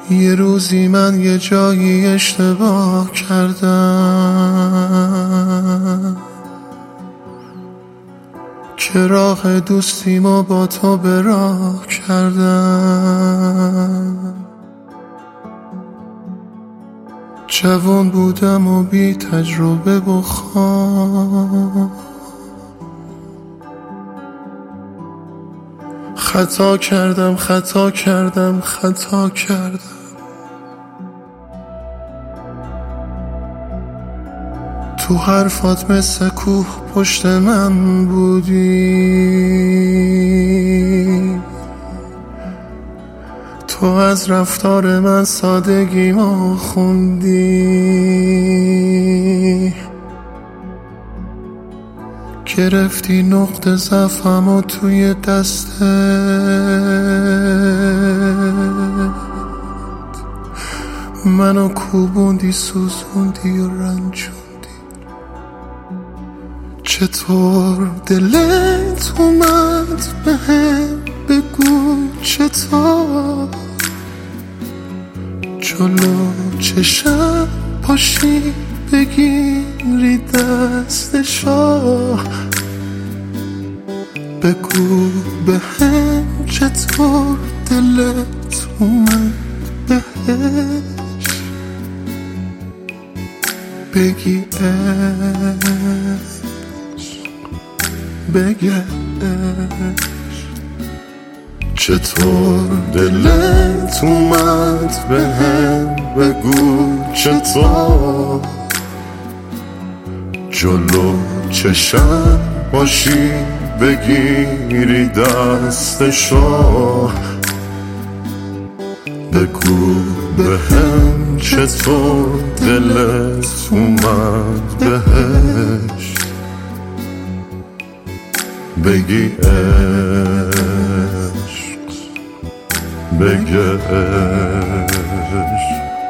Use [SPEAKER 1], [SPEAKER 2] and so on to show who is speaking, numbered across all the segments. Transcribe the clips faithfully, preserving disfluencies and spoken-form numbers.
[SPEAKER 1] یه روزی من یه جایی اشتباه کردم که راه دوستیمو با تو به راه کردم. جوان بودم و بی تجربه و خام، خطا کردم خطا کردم خطا کردم. تو حرفات مثل کوه پشت من بودی، تو از رفتار من سادگیمو خوندی، گرفتی نقطه ضعفمو توی دستت، منو کوبوندی سوزوندی و رنجوندی. چطور دلت اومد بهم بگو چطور، جلو چشم پاشی بگیری دستشو، بگو بهم چطور دلت اومد بهش بگی بگش. چطور دلت اومد بهم بگو چطور، جلو چشم باشی بگیری دستشو، بگو بهم چطور دلت اومد بهش بگی عشق بگش.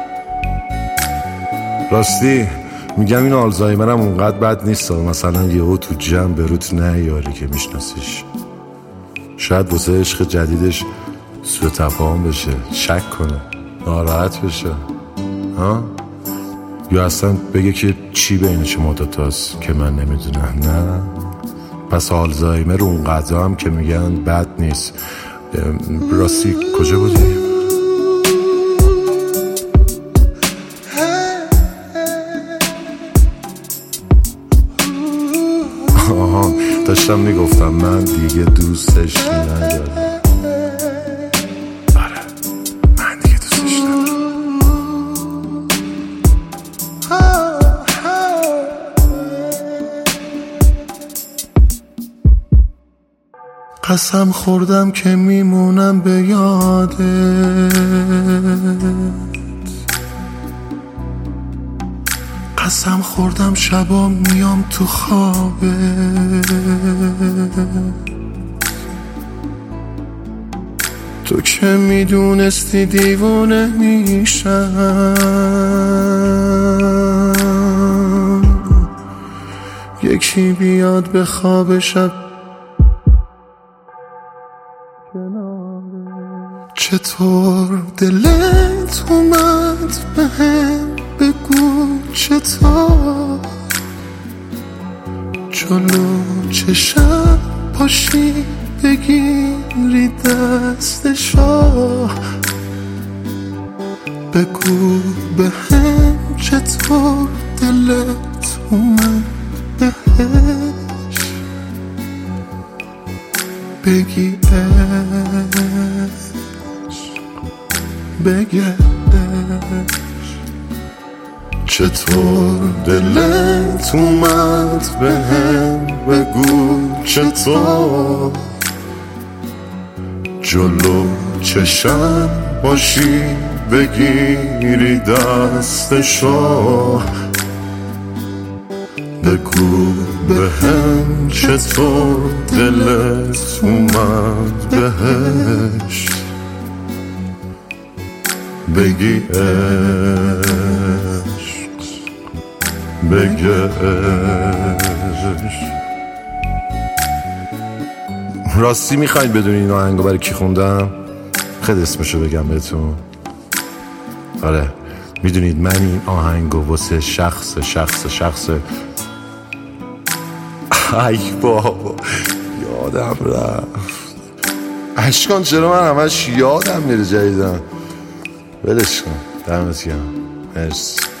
[SPEAKER 2] راستی میگم این آلزایمرم اونقدر بد نیست، مثلا یهو تو جمع به روت نیاری که میشناسیش، شاید واسه عشق جدیدش سوء تفاهم بشه، شک کنه، ناراحت بشه ها؟ یا اصلا بگه که چی بین شما دوتاست که من نمیدونم. نه پس آلزایمر اونقدر هم که میگن بد نیست. راستی کجا بودی؟ آها داشتم میگفتم من دیگه دوستش ندارم. آره من دیگه دوستش ندارم.
[SPEAKER 1] قسم خوردم که میمونم به یادت، قسم خوردم شبا میام تو خوابت، تو که میدونستی دیوونه میشم، یکی بیاد به خواب شب. چطور دلت اومد بهم بگو چطور، جلو چشم پاشی بگیری دستشو، بگو بهم چطور دلت اومد بهش بگی بگش. چطور دلت اومد بهم بگو چطور، جلو چشم باشی بگیری دستشو، بگو بهم چطور دلت اومد بهش بگی عشق بگش.
[SPEAKER 2] راستی میخواید بدونی این آهنگو برای کی خوندم؟ خیلی اسمشو بگم بهتون. آره میدونید من این آهنگو واسه شخص شخص شخص ای بابا یادم رفت اشکان، چرا من همش یادم میره جدیدن. ولش کن، دمت گرم، مرسی.